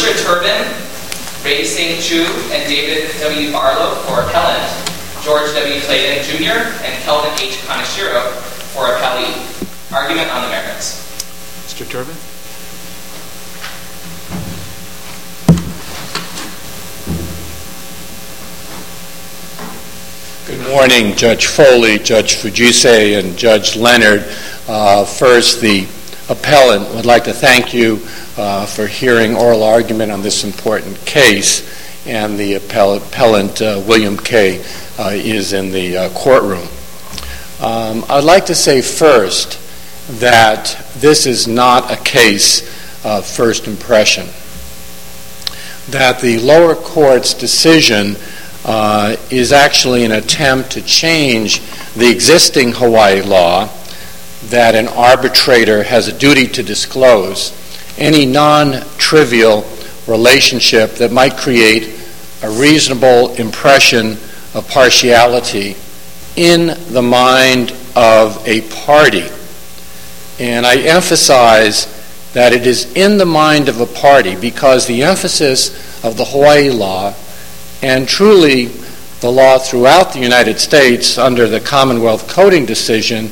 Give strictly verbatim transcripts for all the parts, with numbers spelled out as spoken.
Richard Turbin, Ray Saint Chu, and David W. Barlow for appellant, George W. Clayton Junior and Kelvin H. Kaneshiro for appellee. Argument on the merits. Mister Turbin. Good morning, Judge Foley, Judge Fujise, and Judge Leonard. Uh, first, the appellant would like to thank you uh, for hearing oral argument on this important case, and the appellant, appellant uh, William Kay, uh, is in the uh, courtroom. Um, I'd like to say first that this is not a case of first impression, that the lower court's decision Uh, is actually an attempt to change the existing Hawaii law that an arbitrator has a duty to disclose any non-trivial relationship that might create a reasonable impression of partiality in the mind of a party. And I emphasize that it is in the mind of a party because the emphasis of the Hawaii law, and truly the law throughout the United States under the Commonwealth Coding decision,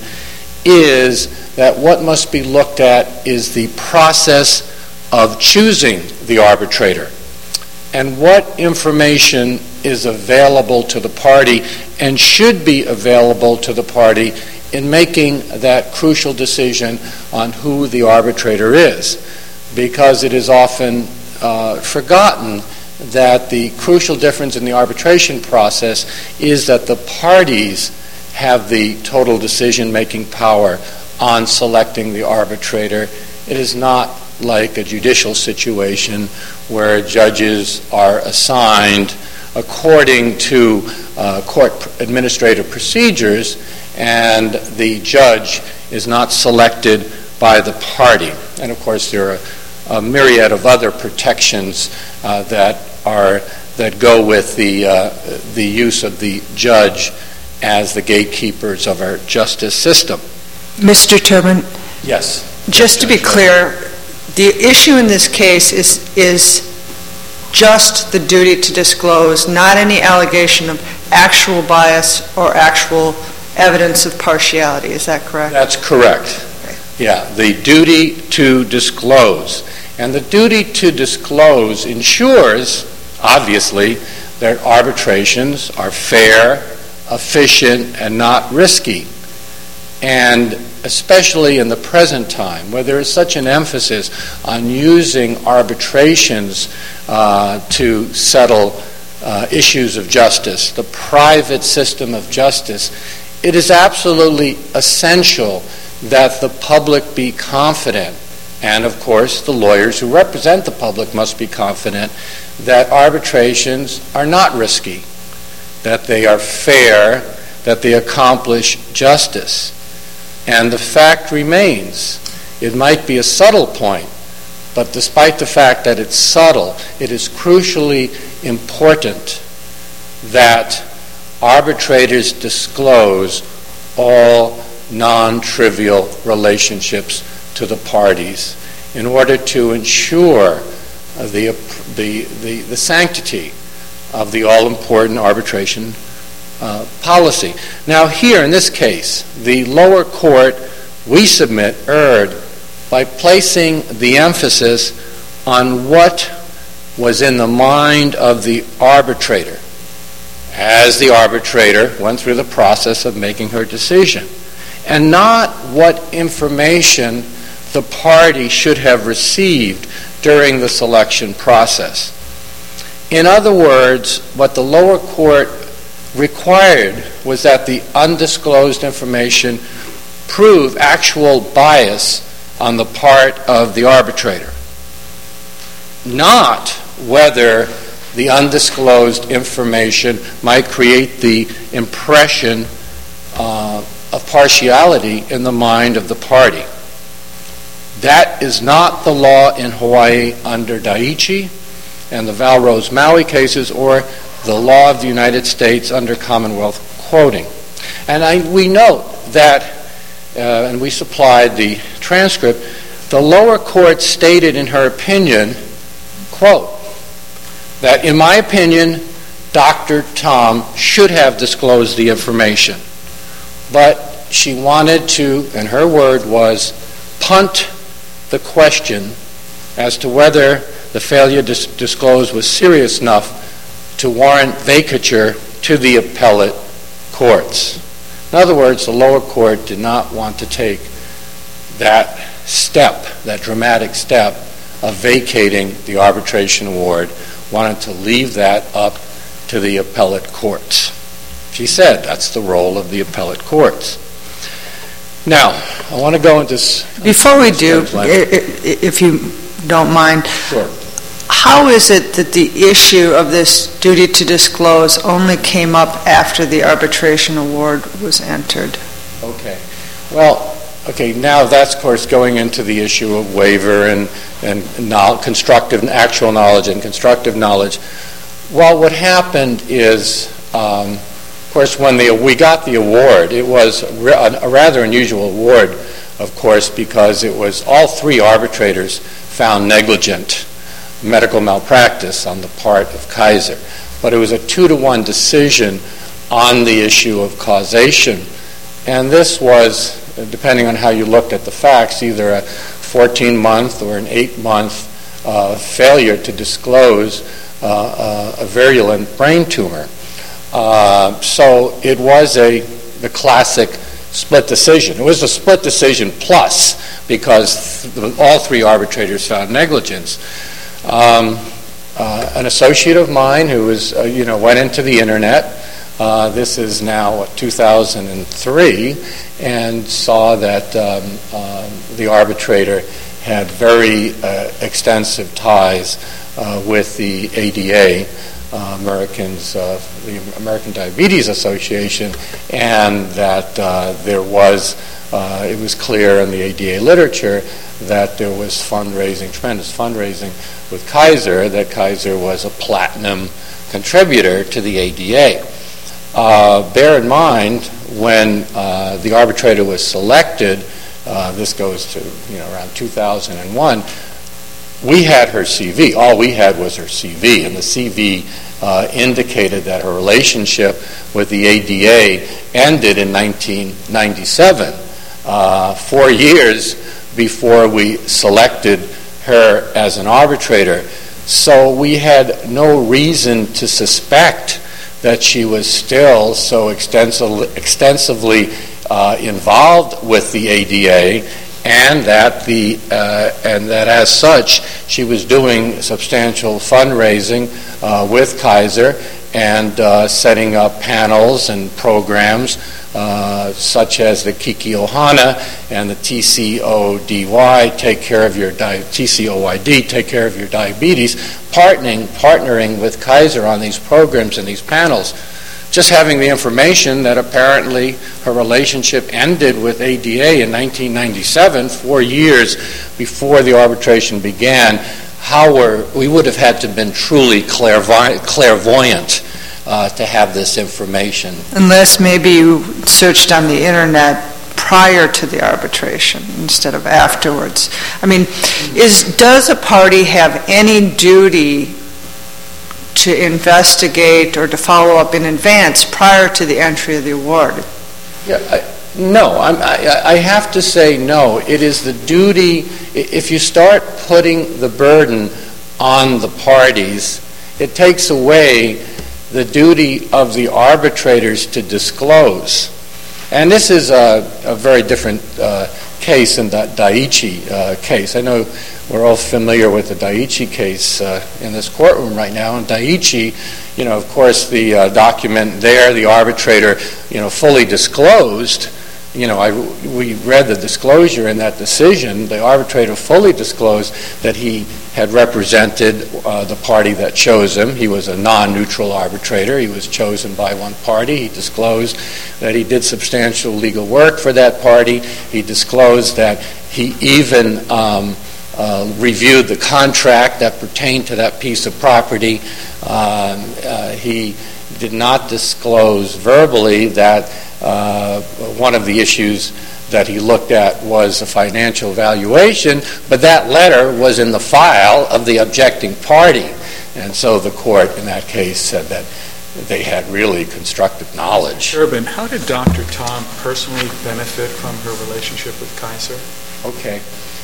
is that what must be looked at is the process of choosing the arbitrator and what information is available to the party and should be available to the party in making that crucial decision on who the arbitrator is, because it is often uh, forgotten that the crucial difference in the arbitration process is that the parties have the total decision-making power on selecting the arbitrator. It is not like a judicial situation where judges are assigned according to uh, court administrative procedures and the judge is not selected by the party. And of course there are a myriad of other protections uh, that are that go with the uh, the use of the judge as the gatekeepers of our justice system. Mister Turbin? Yes. Just to be clear, the issue in this case is is just the duty to disclose, not any allegation of actual bias or actual evidence of partiality. Is that correct? That's correct. Okay. Yeah, the duty to disclose. And the duty to disclose ensures, obviously, that arbitrations are fair, efficient, and not risky. And especially in the present time, where there is such an emphasis on using arbitrations uh, to settle uh, issues of justice, the private system of justice, it is absolutely essential that the public be confident. And, of course, the lawyers who represent the public must be confident that arbitrations are not risky, that they are fair, that they accomplish justice. And the fact remains, it might be a subtle point, but despite the fact that it's subtle, it is crucially important that arbitrators disclose all non-trivial relationships to the parties in order to ensure uh, the, the, the, the sanctity of the all-important arbitration uh, policy. Now here, in this case, the lower court, we submit, erred by placing the emphasis on what was in the mind of the arbitrator as the arbitrator went through the process of making her decision, and not what information the party should have received during the selection process. In other words, what the lower court required was that the undisclosed information prove actual bias on the part of the arbitrator, not whether the undisclosed information might create the impression uh, of partiality in the mind of the party. That is not the law in Hawaii under Daiichi and the Valrose Maui cases, or the law of the United States under Commonwealth quoting. And I, we note that, uh, and we supplied the transcript, the lower court stated in her opinion quote, that in my opinion, Doctor Tom should have disclosed the information, but she wanted to, and her word was, punt the question as to whether the failure to dis- disclose was serious enough to warrant vacatur to the appellate courts. In other words, the lower court did not want to take that step, that dramatic step of vacating the arbitration award, wanted to leave that up to the appellate courts. She said that's the role of the appellate courts. Now, I want to go into... Before we do, if you don't mind, sure. How is it that the issue of this duty to disclose only came up after the arbitration award was entered? Okay. Well, okay, now that's, of course, going into the issue of waiver and, and knowledge, constructive and actual knowledge and constructive knowledge. Well, what happened is, um, of course, when the, we got the award, it was a, a rather unusual award, of course, because it was all three arbitrators found negligent medical malpractice on the part of Kaiser. But it was a two-to-one decision on the issue of causation. And this was, depending on how you looked at the facts, either a fourteen-month or an eight-month uh, failure to disclose uh, uh, a virulent brain tumor. Uh, so it was a the classic split decision. It was a split decision plus because th- all three arbitrators found negligence. Um, uh, an associate of mine who was, uh, you know, went into the internet. Uh, this is now what, two thousand three, and saw that um, uh, the arbitrator had very uh, extensive ties uh, with the A D A, uh, Americans, uh, the American Diabetes Association, and that uh, there was, uh, it was clear in the A D A literature that there was fundraising, tremendous fundraising with Kaiser, that Kaiser was a platinum contributor to the A D A. Uh, bear in mind, when uh, the arbitrator was selected, uh, this goes to you know around two thousand one, we had her C V. All we had was her C V, and the C V uh, indicated that her relationship with the A D A ended in nineteen ninety-seven, uh, four years before we selected her as an arbitrator. So we had no reason to suspect that she was still so extensively, extensively uh, involved with the A D A, and that the uh, and that as such she was doing substantial fundraising uh, with Kaiser and uh, setting up panels and programs uh, such as the Kiki Ohana and the T C O D Y, take care of your di- T C O Y D, take care of your diabetes, partnering partnering with Kaiser on these programs and these panels. Just having the information that apparently her relationship ended with A D A in nineteen ninety-seven, four years before the arbitration began, how were we would have had to have been truly clairvoy- clairvoyant uh, to have this information. Unless maybe you searched on the internet prior to the arbitration instead of afterwards. I mean, is does a party have any duty to investigate or to follow up in advance prior to the entry of the award? Yeah, I, no, I'm, I, I have to say no. It is the duty, if you start putting the burden on the parties, it takes away the duty of the arbitrators to disclose. And this is a, a very different uh, case in the Daiichi uh, case. I know we're all familiar with the Daiichi case uh, in this courtroom right now. In Daiichi, you know, of course, the uh, document there, the arbitrator, you know, fully disclosed. You know, I, we read the disclosure in that decision. The arbitrator fully disclosed that he had represented uh, the party that chose him. He was a non-neutral arbitrator. He was chosen by one party. He disclosed that he did substantial legal work for that party. He disclosed that he even um, uh, reviewed the contract that pertained to that piece of property. Um, uh, he did not disclose verbally that Uh, one of the issues that he looked at was a financial valuation, but that letter was in the file of the objecting party. And so the court in that case said that they had really constructive knowledge. Urban, how did Doctor Tom personally benefit from her relationship with Kaiser? Okay.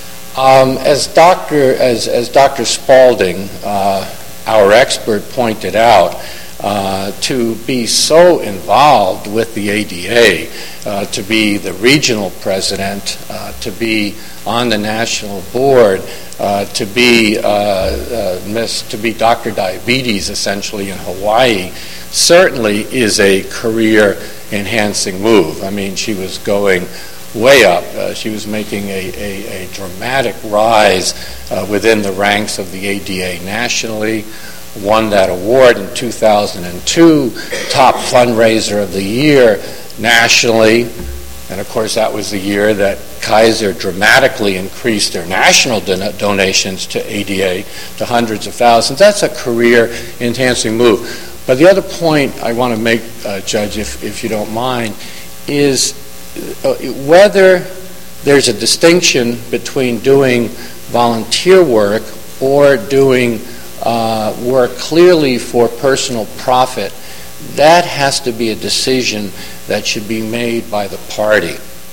Um, as Doctor as as Doctor Spaulding, uh, our expert, pointed out, uh, to be so involved with the A D A, uh, to be the regional president, uh, to be on the national board, uh, to be uh, uh, miss, to be Doctor Diabetes essentially in Hawaii, certainly is a career-enhancing move. I mean, she was going way up. Uh, she was making a, a, a dramatic rise uh, within the ranks of the A D A nationally, won that award in two thousand two, top fundraiser of the year nationally, and of course that was the year that Kaiser dramatically increased their national don- donations to A D A to hundreds of thousands. That's a career-enhancing move. But the other point I want to make, uh, Judge, if, if you don't mind, is uh, whether there's a distinction between doing volunteer work or doing uh, work clearly for personal profit. That has to be a decision that should be made by the party,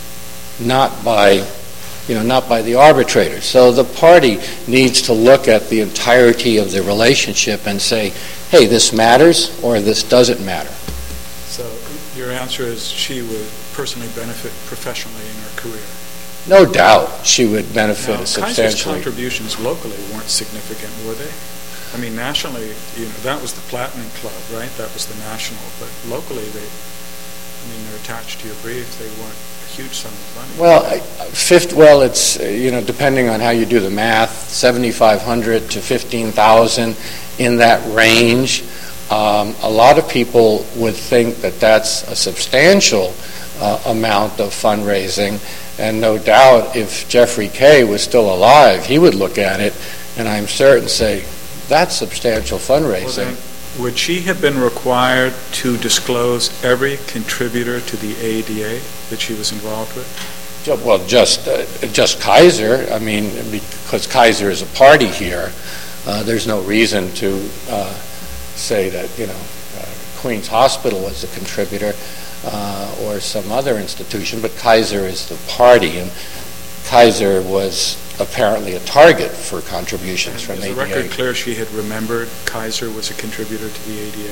not by, you know, not by the arbitrator. So the party needs to look at the entirety of the relationship and say, hey, this matters or this doesn't matter. So your answer is she would personally benefit professionally in her career? No doubt she would benefit now, substantially. Kaiser's contributions locally weren't significant, were they? I mean, nationally, you know, that was the Platinum Club, right? That was the national. But locally, they, I mean, they're attached to your brief. They weren't a huge sum of money. Well, I- fifth, well, it's, uh, you know, depending on how you do the math, seventy-five hundred to fifteen thousand, in that range. Um, a lot of people would think that that's a substantial uh, amount of fundraising, and no doubt if Jeffrey Kay was still alive, he would look at it, and I'm certain say, that's substantial fundraising. Well, then, would she have been required to disclose every contributor to the A D A that she was involved with? Ju- Well, just uh, just Kaiser. I mean, because Kaiser is a party here, uh, there's no reason to uh, say that, you know, uh, Queens Hospital was a contributor uh, or some other institution, but Kaiser is the party, and Kaiser was apparently a target for contributions from A D A. Is the record clear she had remembered Kaiser was a contributor to the A D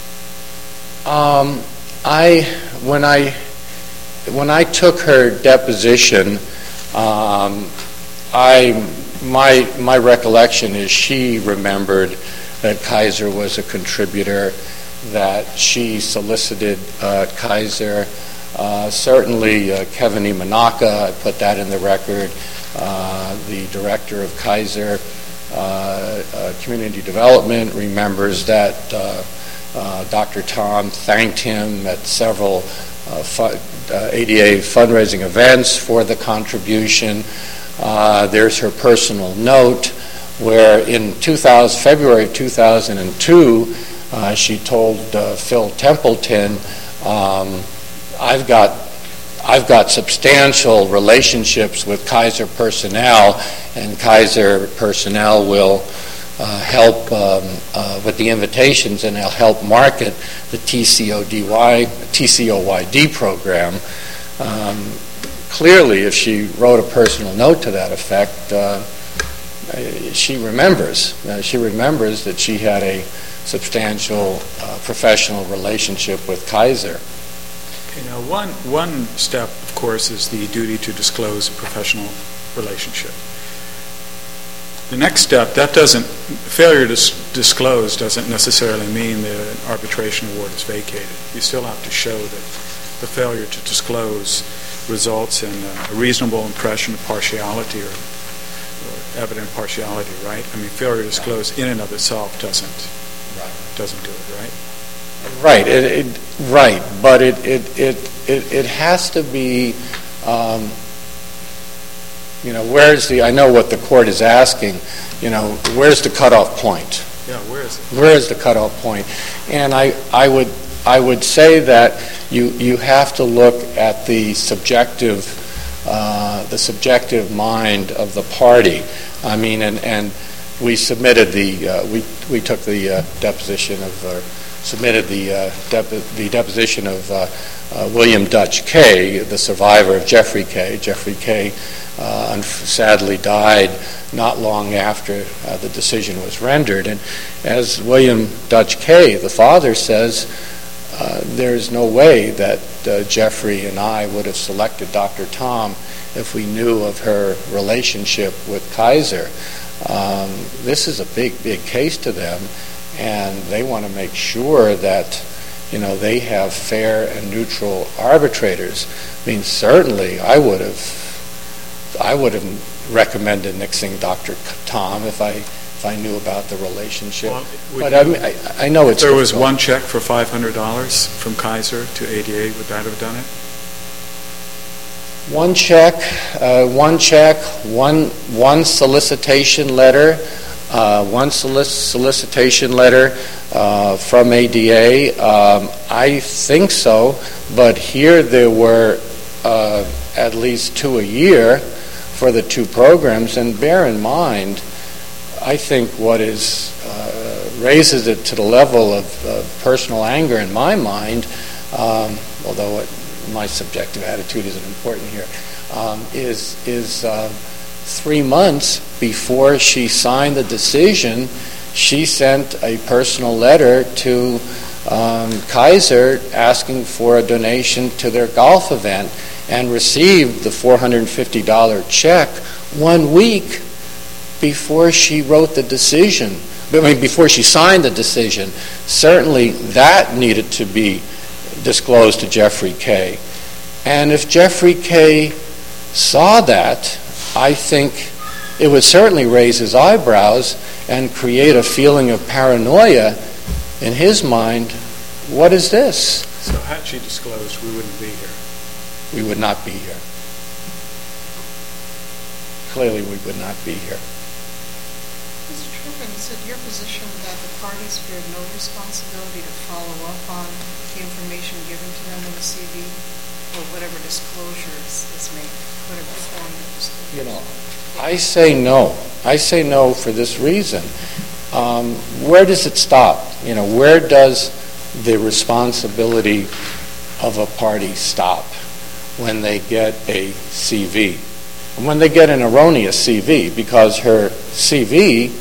A? Um, I when I when I took her deposition, um, I my my recollection is she remembered that Kaiser was a contributor, that she solicited uh, Kaiser. Uh, certainly, uh, Kevin Imanaka, I put that in the record. Uh, the director of Kaiser uh, uh, Community Development remembers that uh, uh, Doctor Tom thanked him at several uh, fu- uh, A D A fundraising events for the contribution. Uh, there's her personal note where in two thousand, February of two thousand two, uh, she told uh, Phil Templeton, um, I've got I've got substantial relationships with Kaiser personnel, and Kaiser personnel will uh, help um, uh, with the invitations, and they'll help market the T C O D Y, T C O Y D program. Um, clearly, if she wrote a personal note to that effect, uh, she remembers. Uh, she remembers that she had a substantial uh, professional relationship with Kaiser. You know, one one step, of course, is the duty to disclose a professional relationship. The next step, that doesn't, failure to s- disclose doesn't necessarily mean that an arbitration award is vacated. You still have to show that the failure to disclose results in a reasonable impression of partiality or, or evident partiality, right? I mean, failure to disclose in and of itself doesn't doesn't do it, right? Right, it, it, right, but it it, it it it has to be, um, you know, where's the, I know what the court is asking, you know, where's the cutoff point? Yeah, where is it? Where is the cutoff point? And I, I would I would say that you you have to look at the subjective uh, the subjective mind of the party. I mean, and, and we submitted the, uh, we, we took the uh, deposition of, or submitted the, uh, dep- the deposition of uh, uh, William Dutch Kay, the survivor of Jeffrey Kay. Jeffrey Kay uh, sadly died not long after uh, the decision was rendered. And as William Dutch Kay, the father, says, uh, there's no way that uh, Jeffrey and I would have selected Doctor Tom if we knew of her relationship with Kaiser. Um, this is a big, big case to them, and they want to make sure that, you know, they have fair and neutral arbitrators. I mean, certainly I would have, I would have recommended nixing Doctor Tom if I if I knew about the relationship. Well, but I, mean, I, I know it's. If there was one check for five hundred dollars from Kaiser to A D A, would that have done it? One check, uh, one check, one one solicitation letter, uh, one solic- solicitation letter uh, from A D A. Um, I think so, but here there were uh, at least two a year for the two programs. And bear in mind, I think what is uh, raises it to the level of, of personal anger in my mind, um, although it, my subjective attitude isn't important here, um, is is uh, three months before she signed the decision, she sent a personal letter to um, Kaiser asking for a donation to their golf event, and received the four hundred fifty dollars check one week before she wrote the decision. I mean, before she signed the decision. Certainly that needed to be disclosed to Jeffrey Kay. And if Jeffrey Kay saw that, I think it would certainly raise his eyebrows and create a feeling of paranoia in his mind. What is this? So had she disclosed, we wouldn't be here. We would not be here. Clearly we would not be here. Mister Turpin, is it your position that the parties bear no responsibility to follow up on the information given to them in the C V, or whatever disclosure is, is made, whatever form of disclosure? You know, I say no. I say no for this reason. Um, where does it stop? You know, where does the responsibility of a party stop when they get a C V? And when they get an erroneous C V, because her C V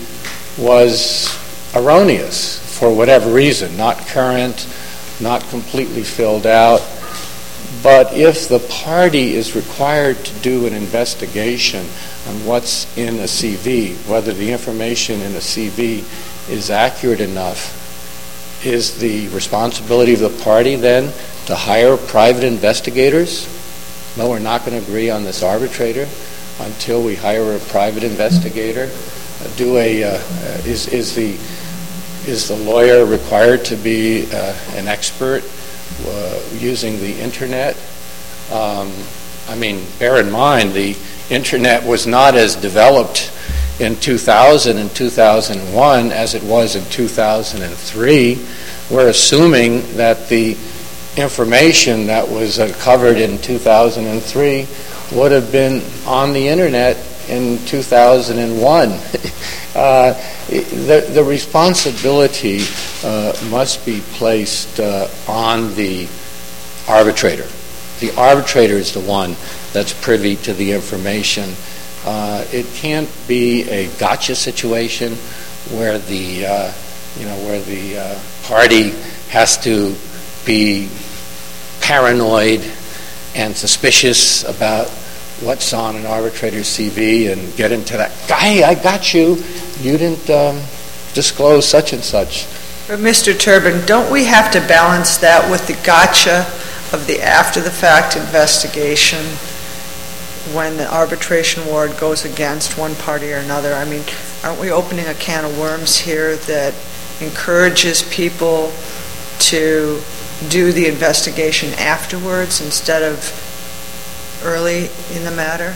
was erroneous for whatever reason, not current, not completely filled out. But if the party is required to do an investigation on what's in a C V, whether the information in a C V is accurate enough, is the responsibility of the party then to hire private investigators? No, we're not going to agree on this arbitrator until we hire a private investigator. Uh, do a uh, is is the is the lawyer required to be uh, an expert uh, using the internet? Um, I mean, bear in mind the internet was not as developed in two thousand and two thousand one as it was in two thousand three. We're assuming that the information that was uh, covered in two thousand three would have been on the internet in two thousand one. uh, the, the responsibility uh, must be placed uh, on the arbitrator. The arbitrator is the one that's privy to the information. Uh, it can't be a gotcha situation where the uh, you know where the uh, party has to be paranoid and suspicious about what's on an arbitrator's C V and get into that, hey, I got you. You didn't um, disclose such and such. But Mister Turpin, don't we have to balance that with the gotcha of the after-the-fact investigation when the arbitration award goes against one party or another? I mean, aren't we opening a can of worms here that encourages people to do the investigation afterwards instead of early in the matter?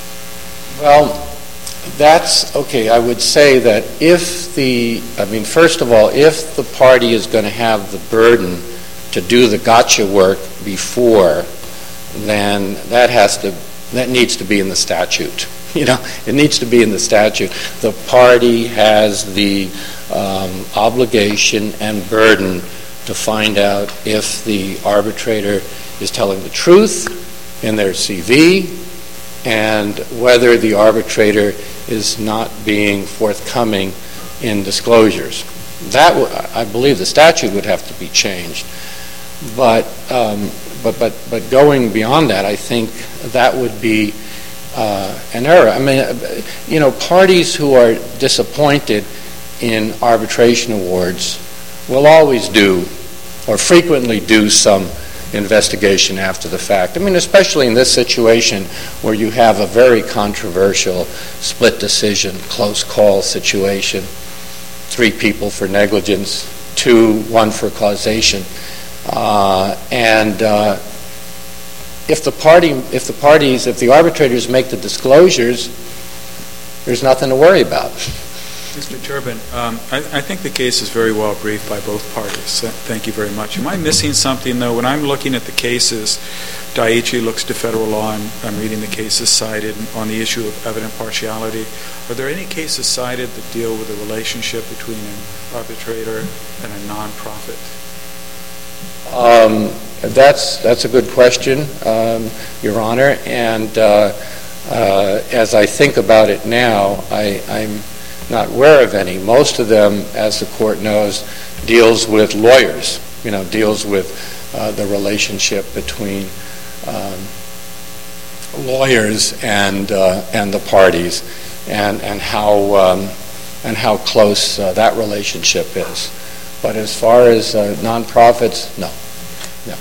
Well, that's okay. I would say that if the, I mean, first of all, if the party is going to have the burden to do the gotcha work before, then that has to that needs to be in the statute. You know, it needs to be in the statute. The party has the um, obligation and burden to find out if the arbitrator is telling the truth in their C V and whether the arbitrator is not being forthcoming in disclosures. That, w- I believe the statute would have to be changed. But, um, but, but, but going beyond that, I think that would be uh, an error. I mean, you know, parties who are disappointed in arbitration awards will always do, or frequently do, some investigation after the fact. I mean, especially in this situation where you have a very controversial split decision, close call situation, three people for negligence, two, one for causation. Uh, and uh, if the party, if the parties, if the arbitrators make the disclosures, there's nothing to worry about. Mister Turbin, um, I, I think the case is very well briefed by both parties. Thank you very much. Am I missing something, though? When I'm looking at the cases, Daiichi looks to federal law, and I'm reading the cases cited on the issue of evident partiality. Are there any cases cited that deal with the relationship between an arbitrator and a nonprofit? Um, that's that's a good question, um, Your Honor. And uh, uh, as I think about it now, I, I'm not aware of any. Most of them, as the court knows, deals with lawyers, you know, deals with uh, the relationship between um, lawyers and uh, and the parties, and and how um, and how close uh, that relationship is. But as far as uh, nonprofits, no, no.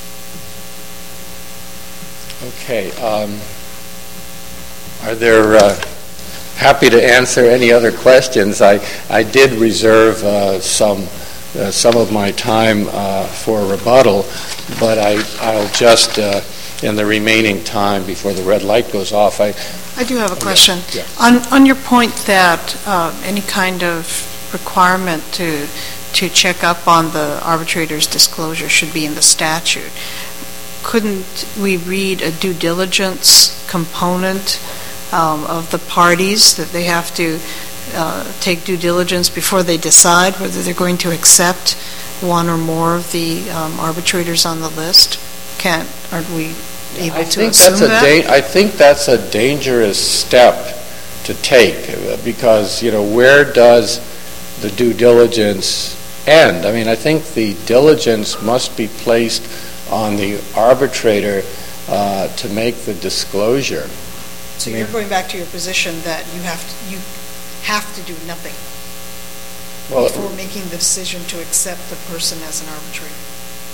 Okay. Um, are there? Uh, Happy to answer any other questions. I, I did reserve uh, some uh, some of my time uh, for rebuttal, but I, I'll just, uh, in the remaining time before the red light goes off, I... I do have a oh, question. Yeah, yeah. On, on your point that uh, any kind of requirement to, to check up on the arbitrator's disclosure should be in the statute, couldn't we read a due diligence component Um, of the parties, that they have to uh, take due diligence before they decide whether they're going to accept one or more of the um, arbitrators on the list? Can't, aren't we able I to think assume that's a that? da- I think that's a dangerous step to take, because, you know, where does the due diligence end? I mean, I think the diligence must be placed on the arbitrator uh, to make the disclosure. So you're going back to your position that you have to, you have to do nothing well, before making the decision to accept the person as an arbitrator.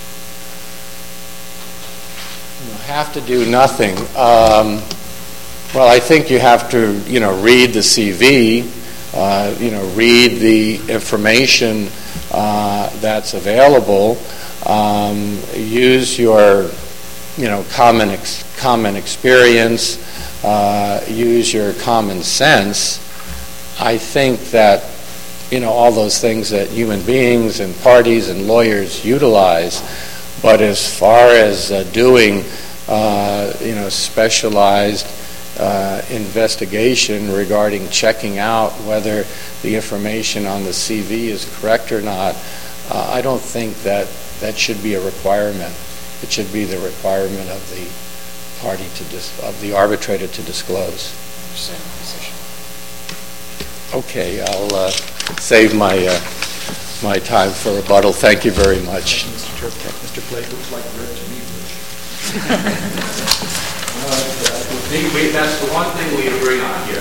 You have to do nothing. Um, well, I think you have to, you know, read the C V, uh, you know, read the information uh, that's available, um, use your, you know, common ex- common experience. Uh, use your common sense. I think that, you know, all those things that human beings and parties and lawyers utilize, but as far as uh, doing, uh, you know, specialized uh, investigation regarding checking out whether the information on the C V is correct or not, uh, I don't think that that should be a requirement. It should be the requirement of the party to dis- of the arbitrator to disclose. Okay, I'll uh, save my uh, my time for rebuttal. Thank you very much. Thank you, Mister Turk. Mister Blake looks like red to me. That's the one thing we agree on here.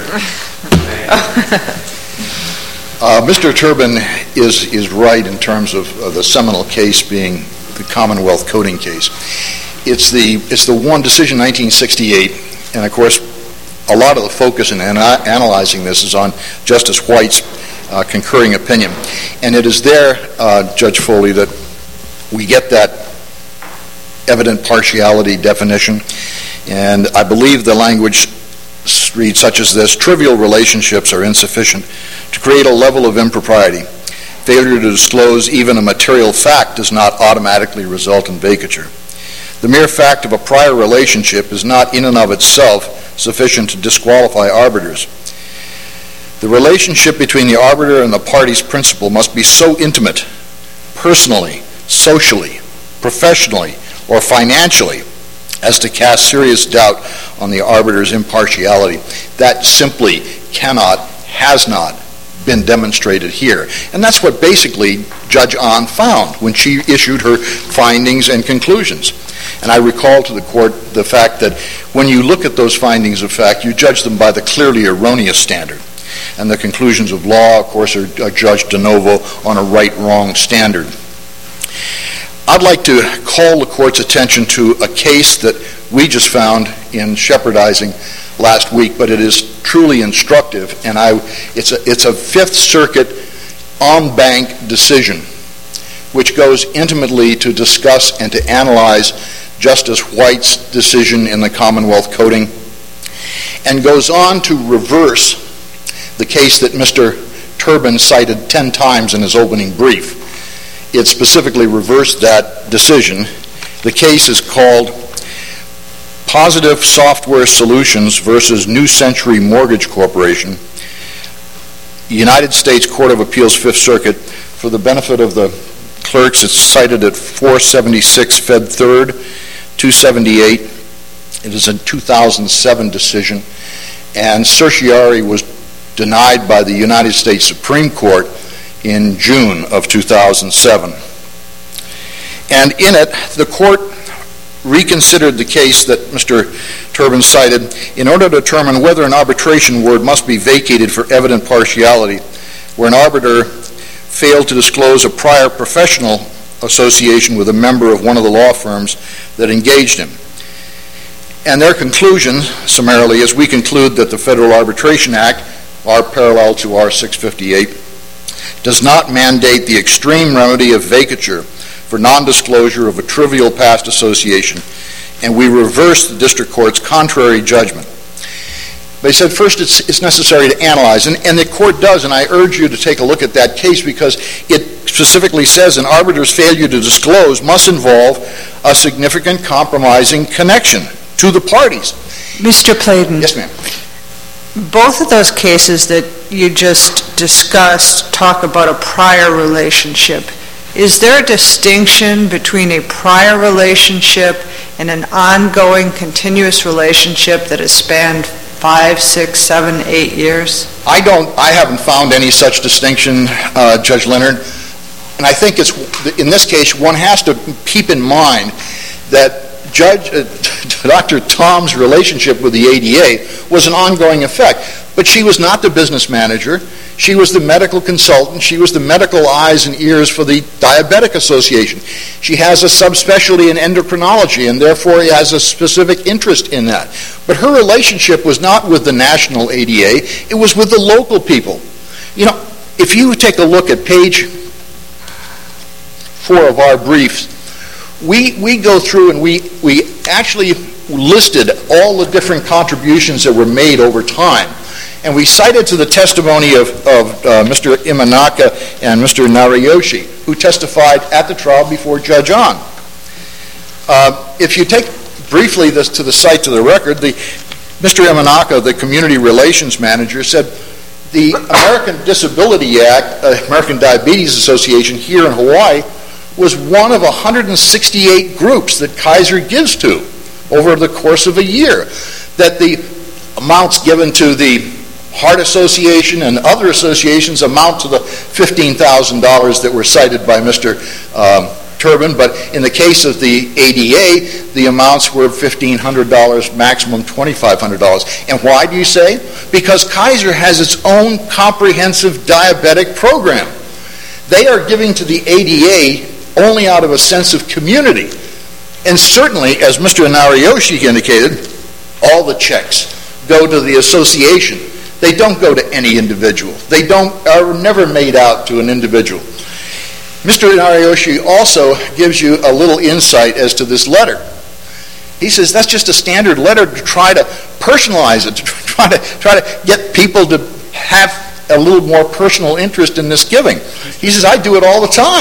uh, Mister Turbin is is right in terms of uh, the seminal case being the Commonwealth coding case. It's the it's the one decision, nineteen sixty-eight, and of course, a lot of the focus in ana- analyzing this is on Justice White's uh, concurring opinion, and it is there, uh, Judge Foley, that we get that evident partiality definition, and I believe the language reads such as this: trivial relationships are insufficient to create a level of impropriety. Failure to disclose even a material fact does not automatically result in vacature. The mere fact of a prior relationship is not in and of itself sufficient to disqualify arbiters. The relationship between the arbiter and the party's principal must be so intimate, personally, socially, professionally, or financially, as to cast serious doubt on the arbiter's impartiality. That simply cannot, has not been demonstrated here. And that's what basically Judge Ahn found when she issued her findings and conclusions. And I recall to the court the fact that when you look at those findings of fact, you judge them by the clearly erroneous standard. And the conclusions of law, of course, are judged de novo on a right-wrong standard. I'd like to call the court's attention to a case that we just found in shepherdizing last week, but it is truly instructive, and I, it's a, it's a Fifth Circuit en banc decision, which goes intimately to discuss and to analyze Justice White's decision in the Commonwealth Coding, and goes on to reverse the case that Mister Turbin cited ten times in his opening brief. It specifically reversed that decision. The case is called Positive Software Solutions versus New Century Mortgage Corporation, United States Court of Appeals, Fifth Circuit. For the benefit of the clerks, it's cited at four seventy-six Fed third, two seventy-eight. It is a two thousand seven decision, and certiorari was denied by the United States Supreme Court in June of two thousand seven. And in it, the court reconsidered the case that Mister Turbin cited in order to determine whether an arbitration award must be vacated for evident partiality, where an arbiter failed to disclose a prior professional association with a member of one of the law firms that engaged him. And their conclusion, summarily, is we conclude that the Federal Arbitration Act, our parallel to R six fifty-eight, does not mandate the extreme remedy of vacature for non-disclosure of a trivial past association, and we reverse the district court's contrary judgment. They said first it's, it's necessary to analyze, and, and the court does, and I urge you to take a look at that case because it specifically says an arbiter's failure to disclose must involve a significant compromising connection to the parties. Mister Playden. Yes, ma'am. Both of those cases that you just discussed talk about a prior relationship. Is there a distinction between a prior relationship and an ongoing, continuous relationship that has spanned five, six, seven, eight years? I don't, I haven't found any such distinction, uh, Judge Leonard. And I think it's, in this case, one has to keep in mind that Judge uh, Doctor Tom's relationship with the A D A was an ongoing effect. But she was not the business manager. She was the medical consultant. She was the medical eyes and ears for the Diabetic Association. She has a subspecialty in endocrinology and therefore has a specific interest in that. But her relationship was not with the national A D A. It was with the local people. You know, if you take a look at page four of our briefs, we, we go through and we, we actually listed all the different contributions that were made over time. And we cited to the testimony of, of uh, Mister Imanaka and Mister Nariyoshi, who testified at the trial before Judge Ahn. Uh, if you take briefly this to the cite to the record, the, Mister Imanaka, the community relations manager, said the American Disability Act, uh, American Diabetes Association here in Hawaii, was one of one hundred sixty-eight groups that Kaiser gives to over the course of a year. That the amounts given to the Heart Association and other associations amount to the fifteen thousand dollars that were cited by Mister Um, Turbin, but in the case of the A D A, the amounts were fifteen hundred dollars, maximum twenty-five hundred dollars. And why do you say? Because Kaiser has its own comprehensive diabetic program. They are giving to the A D A only out of a sense of community. And certainly, as Mister Nariyoshi indicated, all the checks go to the association. They don't go to any individual. They don't are never made out to an individual. Mister Nariyoshi also gives you a little insight as to this letter. He says that's just a standard letter to try to personalize it, to try to try to get people to have a little more personal interest in this giving. He says, I do it all the time.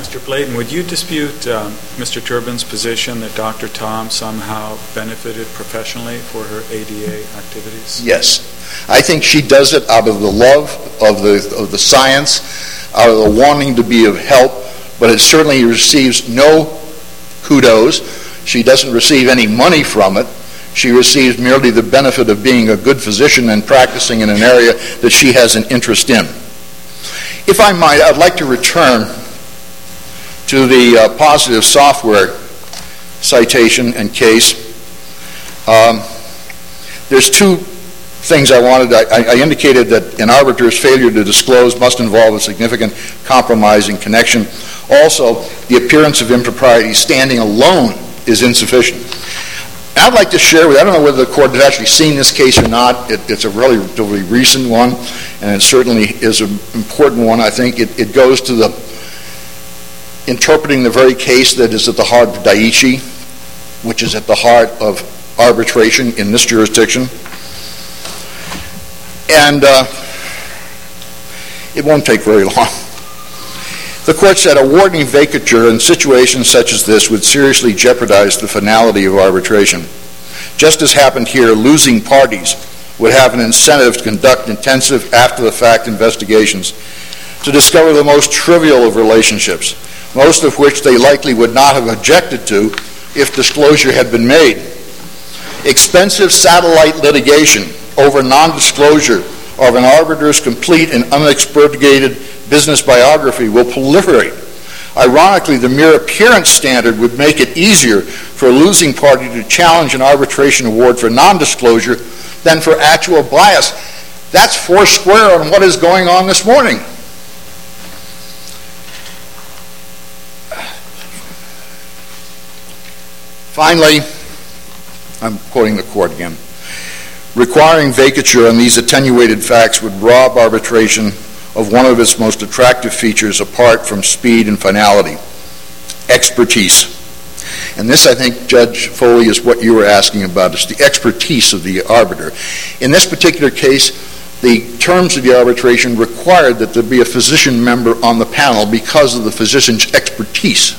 Mister Blayton, would you dispute um, Mister Turbin's position that Doctor Tom somehow benefited professionally for her A D A activities? Yes. I think she does it out of the love of the, of the science, out of the wanting to be of help, but it certainly receives no kudos. She doesn't receive any money from it. She receives merely the benefit of being a good physician and practicing in an area that she has an interest in. If I might, I'd like to return to the uh, positive software citation and case. Um, there's two things I wanted. I, I indicated that an arbitrator's failure to disclose must involve a significant compromising connection. Also, the appearance of impropriety standing alone is insufficient. I'd like to share with you, I don't know whether the court has actually seen this case or not. It, it's a relatively recent one, and it certainly is an important one. I think it, it goes to the interpreting the very case that is at the heart of Daiichi, which is at the heart of arbitration in this jurisdiction. And uh, it won't take very long. The court said awarding vacature in situations such as this would seriously jeopardize the finality of arbitration. Just as happened here, losing parties would have an incentive to conduct intensive after-the-fact investigations to discover the most trivial of relationships, most of which they likely would not have objected to if disclosure had been made. Expensive satellite litigation over non-disclosure of an arbiter's complete and unexpurgated business biography will proliferate. Ironically, the mere appearance standard would make it easier for a losing party to challenge an arbitration award for non-disclosure than for actual bias. That's four square on what is going on this morning. Finally, I'm quoting the court again. Requiring vacature on these attenuated facts would rob arbitration of one of its most attractive features apart from speed and finality, expertise. And this, I think, Judge Foley, is what you were asking about, is the expertise of the arbiter. In this particular case, the terms of the arbitration required that there be a physician member on the panel because of the physician's expertise.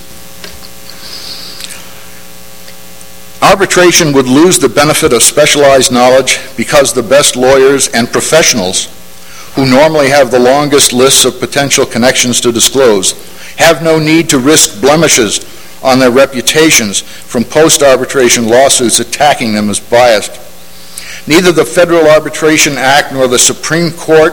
Arbitration would lose the benefit of specialized knowledge because the best lawyers and professionals, who normally have the longest lists of potential connections to disclose, have no need to risk blemishes on their reputations from post-arbitration lawsuits attacking them as biased. Neither the Federal Arbitration Act nor the Supreme Court,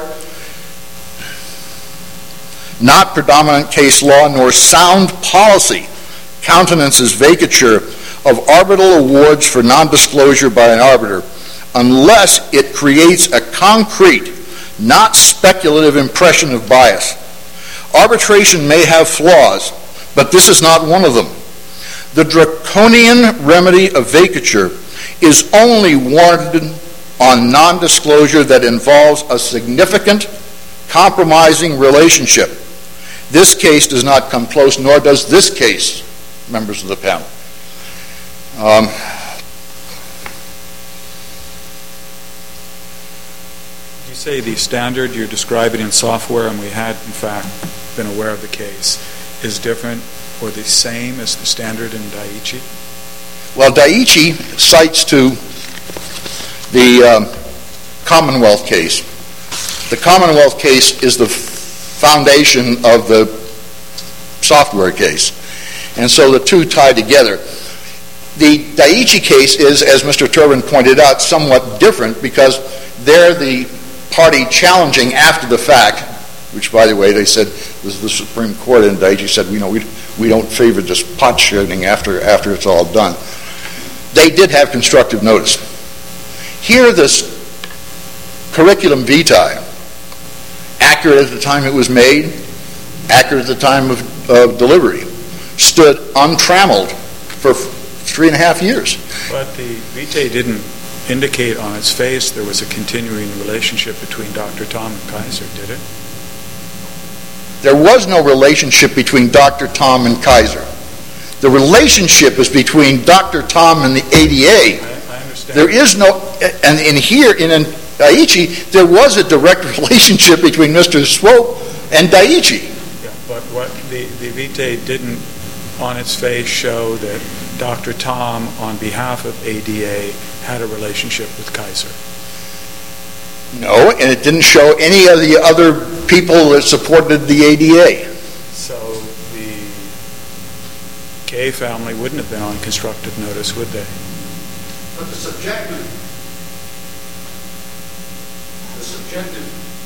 not predominant case law, nor sound policy countenances vacature of arbitral awards for non-disclosure by an arbiter unless it creates a concrete, not speculative impression of bias. Arbitration may have flaws, but this is not one of them. The draconian remedy of vacature is only warranted on non-disclosure that involves a significant, compromising relationship. This case does not come close, nor does this case, members of the panel. Um, you say the standard you're describing in software, and we had, in fact, been aware of the case, is different or the same as the standard in Daiichi? Well, Daiichi cites to the um, Commonwealth case. The Commonwealth case is the foundation of the software case. And so the two tie together. The Daiichi case is, as Mister Turbin pointed out, somewhat different because they're the party challenging after the fact, which, by the way, they said, this the Supreme Court in Daiichi said, you know, we, we don't favor this pot shooting after, after it's all done. They did have constructive notice. Here, this curriculum vitae, accurate at the time it was made, accurate at the time of, of delivery, stood untrammeled for three and a half years. But the vitae didn't indicate on its face there was a continuing relationship between Doctor Tom and Kaiser, did it? There was no relationship between Doctor Tom and Kaiser. The relationship is between Doctor Tom and the A D A. I, I understand. There is no, and in here, in Daiichi, there was a direct relationship between Mister Swope and Daiichi. Yeah. But what the, the vitae didn't on its face show that Doctor Tom, on behalf of A D A, had a relationship with Kaiser. No, and it didn't show any of the other people that supported the A D A. So the Kay family wouldn't have been on constructive notice, would they? But the subjective, the subjective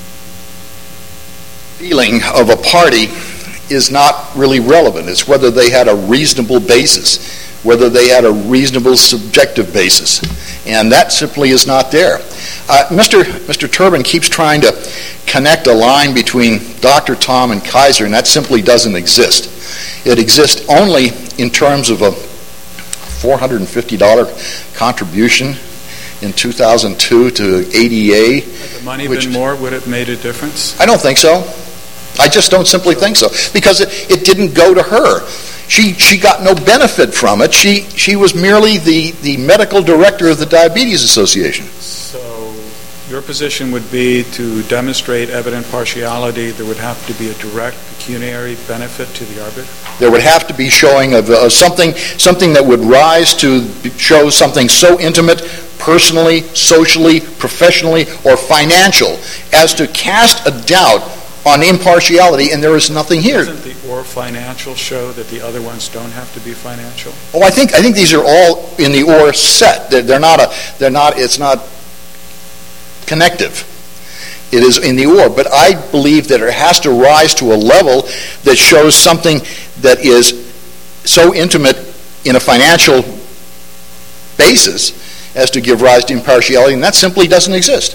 feeling of a party is not really relevant. It's whether they had a reasonable basis, whether they had a reasonable subjective basis, and that simply is not there. Uh, Mister Mister Turbin keeps trying to connect a line between Doctor Tom and Kaiser, and that simply doesn't exist. It exists only in terms of a four hundred fifty dollars contribution in two thousand two to A D A. Had the money which, been more, would it have made a difference? I don't think so. I just don't simply think so, because it, it didn't go to her. She she got no benefit from it. She she was merely the, the medical director of the Diabetes Association. So your position would be to demonstrate evident partiality, there would have to be a direct pecuniary benefit to the arbiter? There would have to be showing of uh, something something that would rise to show something so intimate, personally, socially, professionally, or financial as to cast a doubt on impartiality, and there is nothing here. Doesn't the or financial show that the other ones don't have to be financial? Oh, I think I think these are all in the or set. They're, they're not a. They're not. It's not connective. It is in the or, but I believe that it has to rise to a level that shows something that is so intimate in a financial basis as to give rise to impartiality, and that simply doesn't exist.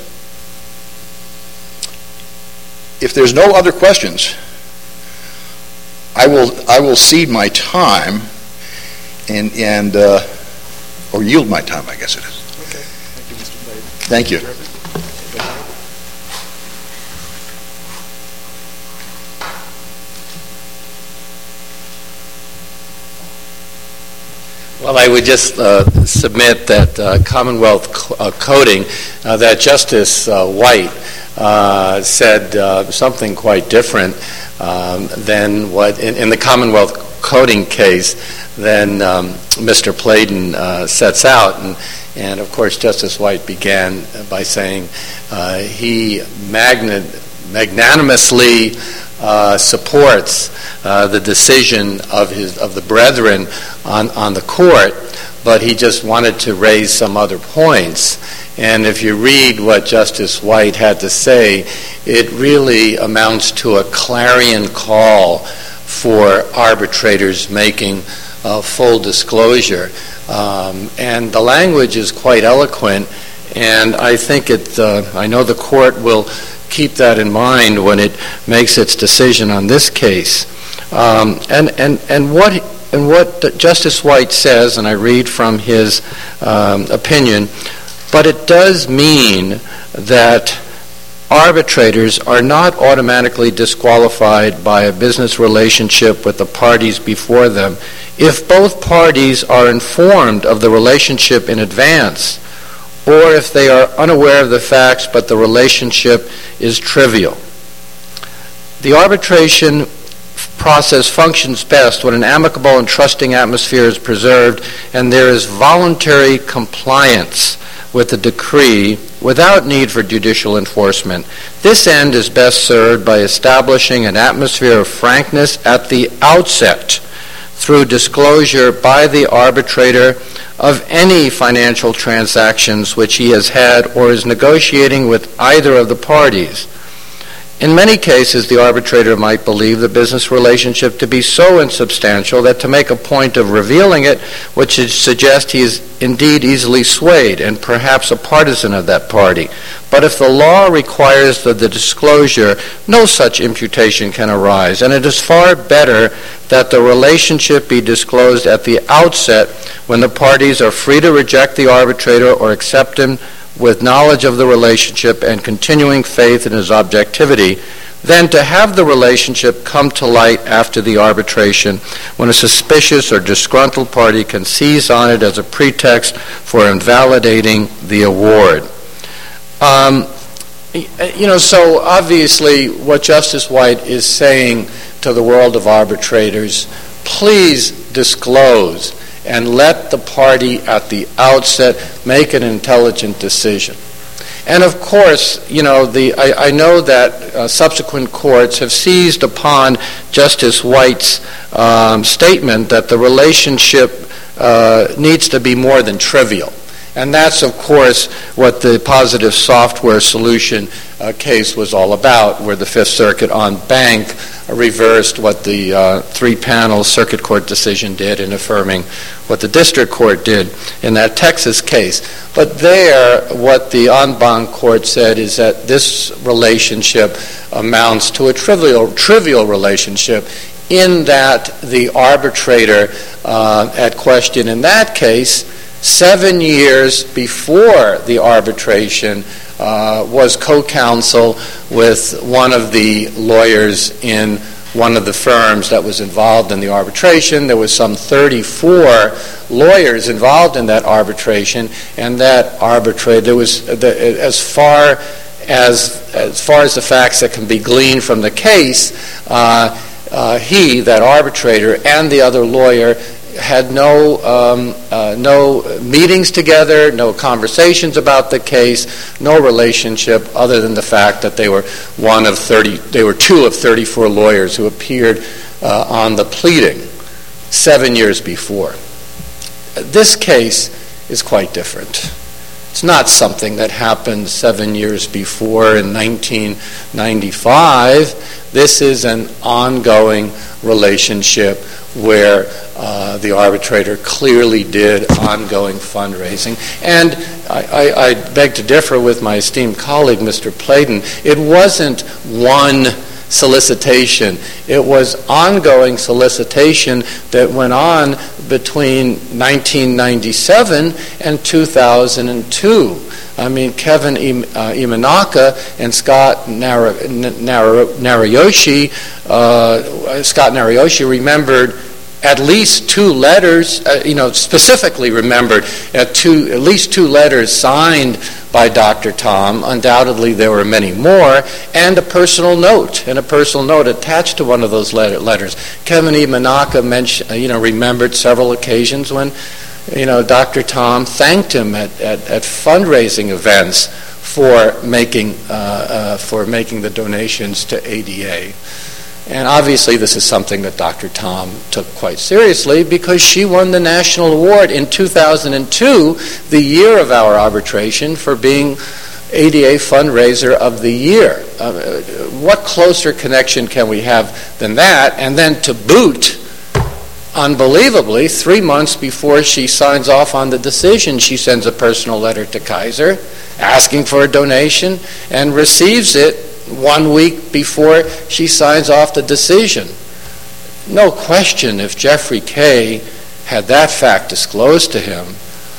If there's no other questions, I will I will cede my time and and uh, or yield my time, I guess it is. Okay. Thank you, Mister Clayton. Thank you. Well, I would just uh, submit that uh, Commonwealth co- uh, coding, uh, that Justice uh, White uh, said uh, something quite different um, than what, in, in the Commonwealth coding case, than um, Mister Playton uh, sets out. And, and, of course, Justice White began by saying uh, he magna- magnanimously Uh, supports uh, the decision of his of the brethren on, on the court, but he just wanted to raise some other points. And if you read what Justice White had to say, it really amounts to a clarion call for arbitrators making uh, full disclosure. Um, and the language is quite eloquent, and I think it. Uh, I know the court will keep that in mind when it makes its decision on this case. Um, and, and, and what and what Justice White says, and I read from his um, opinion, but it does mean that arbitrators are not automatically disqualified by a business relationship with the parties before them if both parties are informed of the relationship in advance, or if they are unaware of the facts but the relationship is trivial. The arbitration process functions best when an amicable and trusting atmosphere is preserved and there is voluntary compliance with the decree without need for judicial enforcement. This end is best served by establishing an atmosphere of frankness at the outset through disclosure by the arbitrator of any financial transactions which he has had or is negotiating with either of the parties. In many cases, the arbitrator might believe the business relationship to be so insubstantial that to make a point of revealing it would suggest he is indeed easily swayed and perhaps a partisan of that party. But if the law requires the, the disclosure, no such imputation can arise, and it is far better that the relationship be disclosed at the outset when the parties are free to reject the arbitrator or accept him with knowledge of the relationship and continuing faith in his objectivity, than to have the relationship come to light after the arbitration when a suspicious or disgruntled party can seize on it as a pretext for invalidating the award. Um, you know, so obviously what Justice White is saying to the world of arbitrators, please disclose and let the party at the outset make an intelligent decision. And of course, you know, the I, I know that uh, subsequent courts have seized upon Justice White's um, statement that the relationship uh, needs to be more than trivial. And that's, of course, what the positive software solution uh, case was all about, where the Fifth Circuit en banc reversed what the uh, three-panel circuit court decision did in affirming what the district court did in that Texas case. But there, what the en banc court said is that this relationship amounts to a trivial, trivial relationship, in that the arbitrator uh, at question in that case, seven years before the arbitration, uh, was co-counsel with one of the lawyers in one of the firms that was involved in the arbitration. There was some thirty-four lawyers involved in that arbitration, and that arbitrator, there was, the, as far as as far as the facts that can be gleaned from the case, uh, uh, he, that arbitrator, and the other lawyer had no um, uh, no meetings together, no conversations about the case, no relationship other than the fact that they were one of thirty. They were two of thirty-four lawyers who appeared uh, on the pleading seven years before. This case is quite different. It's not something that happened seven years before in nineteen ninety-five. This is an ongoing relationship where uh, the arbitrator clearly did ongoing fundraising. And I, I, I beg to differ with my esteemed colleague, Mister Playden. It wasn't one solicitation. It was ongoing solicitation that went on between nineteen ninety-seven and two thousand two. I mean, Kevin uh, Imanaka and Scott Nar- Nar- Narayoshi, uh, Scott Narayoshi remembered at least two letters, uh, you know, specifically remembered at, two, at least two letters signed by Doctor Tom. Undoubtedly, there were many more, and a personal note, and a personal note attached to one of those letter, letters. Kevin Imanaka mentioned, you know, remembered several occasions when, you know, Doctor Tom thanked him at, at, at fundraising events for making uh, uh, for making the donations to A D A. And obviously this is something that Doctor Tom took quite seriously, because she won the national award in two thousand two, the year of our arbitration, for being A D A fundraiser of the year. Uh, what closer connection can we have than that? And then to boot, unbelievably, three months before she signs off on the decision, she sends a personal letter to Kaiser asking for a donation and receives it one week before she signs off the decision. No question, if Jeffrey Kay had that fact disclosed to him,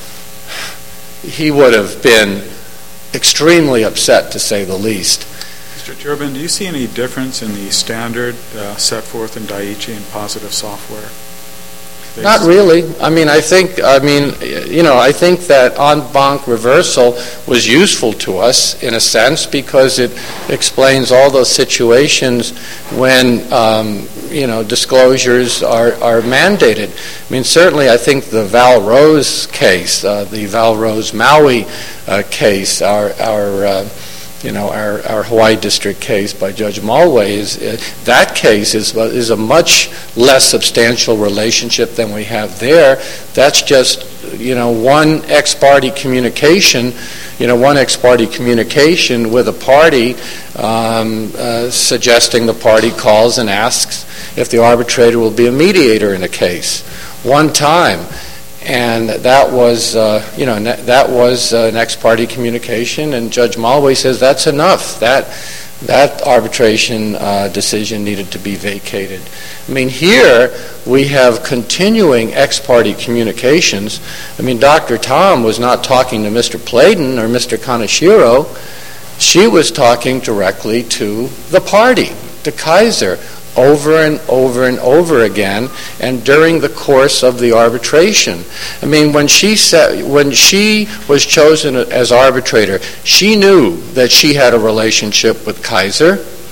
he would have been extremely upset, to say the least. Mister Turbin, do you see any difference in the standard uh, set forth in Daiichi and positive software? Not really. I mean, I think, I mean, you know, I think that en banc reversal was useful to us in a sense, because it explains all those situations when, um, you know, disclosures are, are mandated. I mean, certainly I think the Val Rose case, uh, the Val Rose Maui uh, case, our, our uh, you know, our, our Hawaii District case by Judge Mulway, is uh, that case is is a much less substantial relationship than we have there. That's just, you know, one ex parte communication, you know, one ex parte communication with a party um, uh, suggesting the party calls and asks if the arbitrator will be a mediator in a case. One time. And that was, uh, you know, that was uh, an ex parte communication, and Judge Mulway says that's enough. That that arbitration uh, decision needed to be vacated. I mean, here we have continuing ex parte communications. I mean, Doctor Tom was not talking to Mister Playden or Mister Kaneshiro. She was talking directly to the party, to Kaiser, over and over and over again, and during the course of the arbitration. I mean, when she said, when she was chosen as arbitrator, she knew that she had a relationship with Kaiser,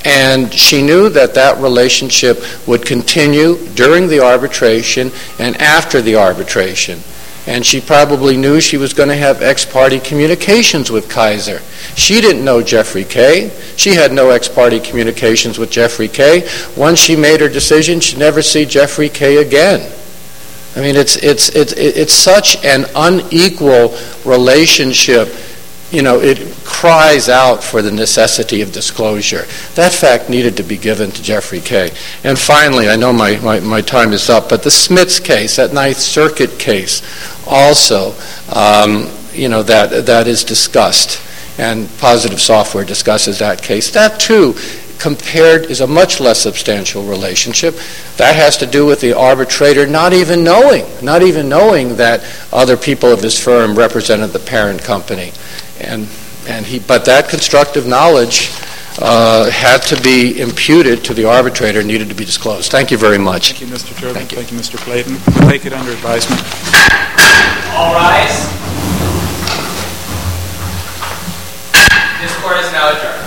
and she knew that that relationship would continue during the arbitration and after the arbitration. And she probably knew she was going to have ex-parte communications with Kaiser. She didn't know Jeffrey Kay. She had no ex-parte communications with Jeffrey Kay. Once she made her decision, she'd never see Jeffrey Kay again. I mean, it's it's it's it's such an unequal relationship. You know, it cries out for the necessity of disclosure. That fact needed to be given to Jeffrey Kay. And finally, I know my, my, my time is up, but the Smiths case, that Ninth Circuit case, also, um, you know, that that is discussed, and Positive Software discusses that case. That, too, compared is a much less substantial relationship. That has to do with the arbitrator not even knowing, not even knowing that other people of his firm represented the parent company. And and he, but that constructive knowledge uh, had to be imputed to the arbitrator, needed to be disclosed. Thank you very much. Thank you, Mister Turbin. Thank you. Thank you, Mister Clayton. We'll take it under advisement. All rise. This court is now adjourned.